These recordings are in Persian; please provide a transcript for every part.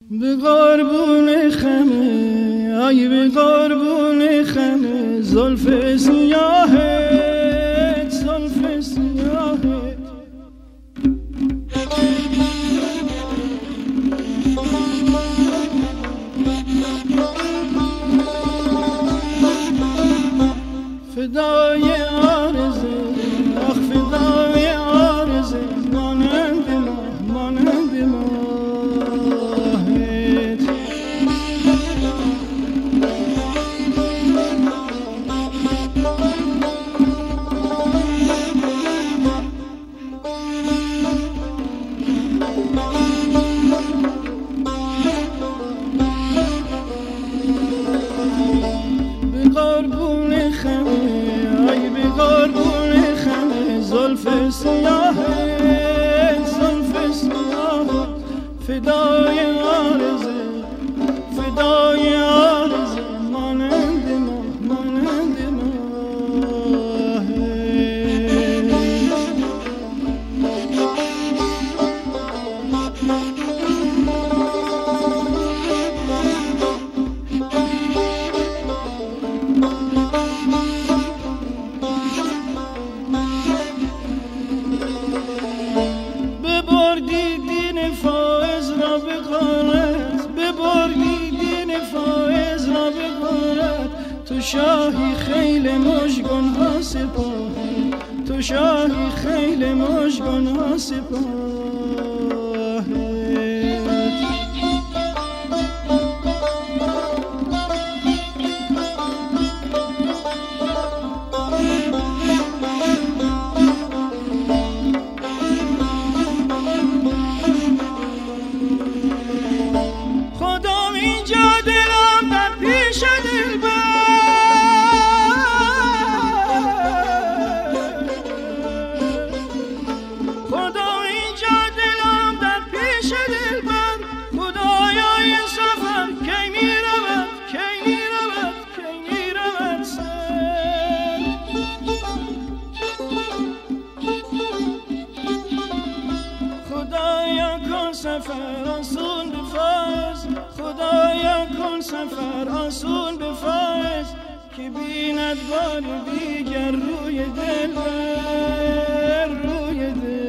به قربون خمه ای به قربون خمه زلف سیاهت زلف سیاهت فدای آرزه آخ فدای آرزه مانند ماهت به قربون خمه ای به قربون خمه زلف سیاهت زلف سیاهت فدای آرزه فدای آرزه مانند ماهت ببردی دین فائز را به غارت ببردی دین فائز را به غارت تو شاهی خیل مژگان ها سپاهی تو شاهی خیل مژگان ها سپاهی سفر آسون به فایز خدایا کن سفر آسون به فایز که بیند بار دیگر روی دلبر روی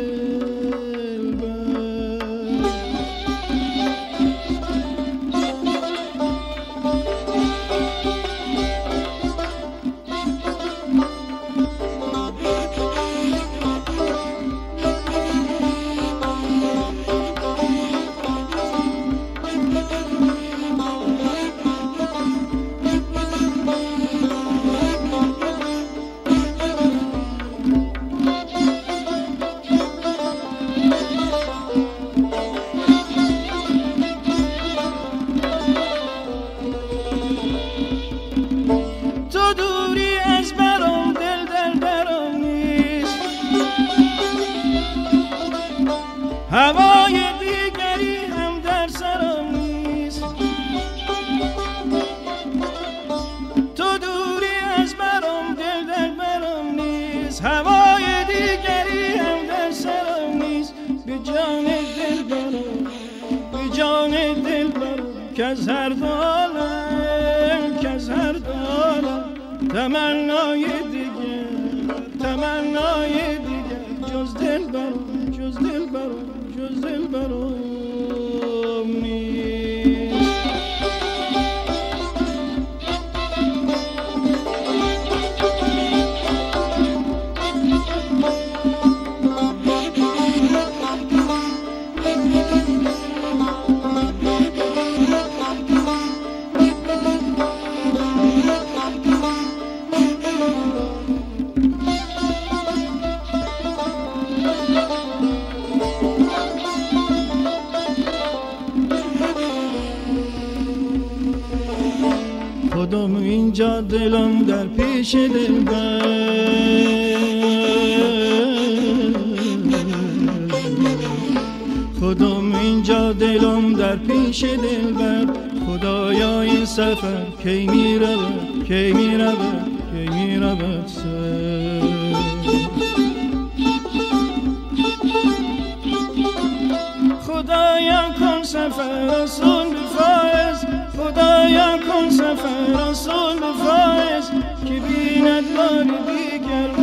هوای دیگری هم در سرم نیست تو دوری از برام دل در برام نیست هوای دیگری هم در سرم نیست به جان دل برام به جان دل برام که از هر دالم که از هر دالم تمنای دیگر جز دل برام جز دل برام جز دل برام نیست خودم اینجا دلم در پیش دلبر خودم اینجا دلم در پیش دلبر خدایا این سفر کی میرود کی میرود کی میرود خدایا کن سفر رسول بفایز، خدایا کن سفر رسول بفایز که بیند بار دیگر